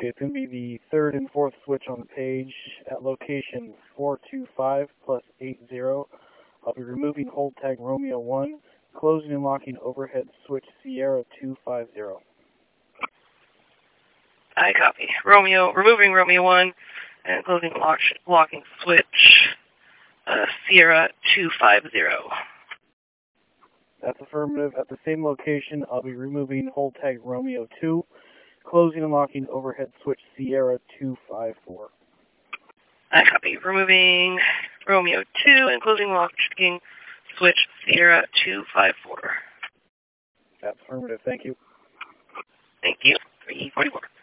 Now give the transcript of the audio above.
Okay, it's going to be the third and fourth switch on the page at location 425 plus 80. I'll be removing hold tag Romeo 1, closing and locking overhead switch Sierra 250. I copy. Removing Romeo 1 and closing locking switch Sierra 250. That's affirmative. At the same location, I'll be removing hold tag Romeo 2, closing and locking overhead switch Sierra 254. I copy. Removing Romeo 2 and closing locking switch Sierra 254. That's affirmative. Thank you. Thank you. 344.